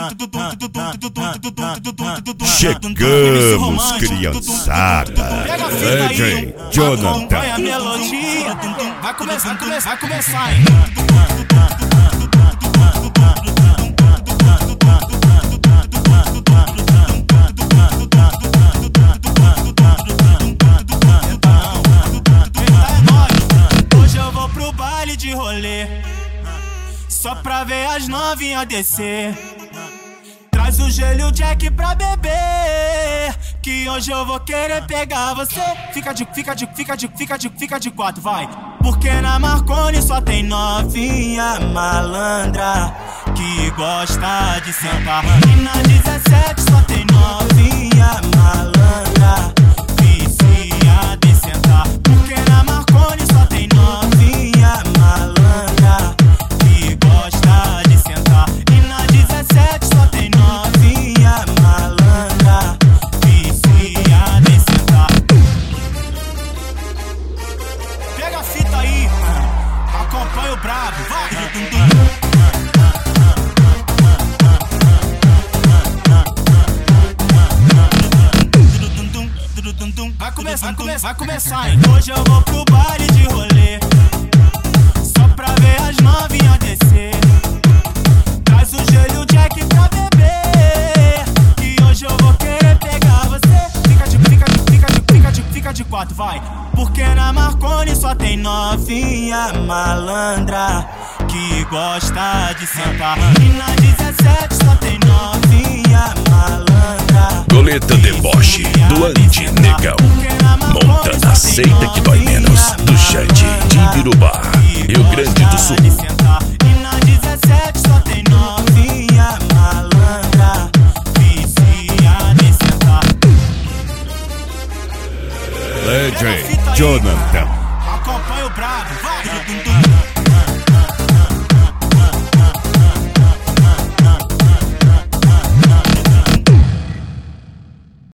Chegamos, criançada. DJ Jonathan. Acompanha a melodia. Vai começar, hein? Hoje eu vou pro baile de rolê, só pra ver as novinhas descer. Traz o gelo e o Jack pra beber, que hoje eu vou querer pegar você. Fica de quatro, vai. Porque na Marconi só tem novinha malandra que gosta de sentar. E na 17 só tem novinha malandra viciada em sentar. Porque na Marconi só tem novinha malandra que gosta de sentar. E na 17 só tem novinha malandra viciada em sentar. Pega a fita aí, acompanha o brabo, vai! Vai começar, hein? Hoje eu vou pro baile de rolê, só pra ver as novinhas descer. Traz o gelo e o Jack pra beber, que hoje eu vou querer pegar você. Fica de quatro, vai. Porque na Marconi só tem novinha malandra que gosta de sentar. E na 17 só tem novinha malandra. Goleta Deboche do Anti-Negão. Monta na seita que dói menos. Do Xande de Ibirubá, Rio Grande do Sul. E na 17 só tem novinha malandra viciada em sentar. DJ Jonathan. Acompanha o brabo, vai!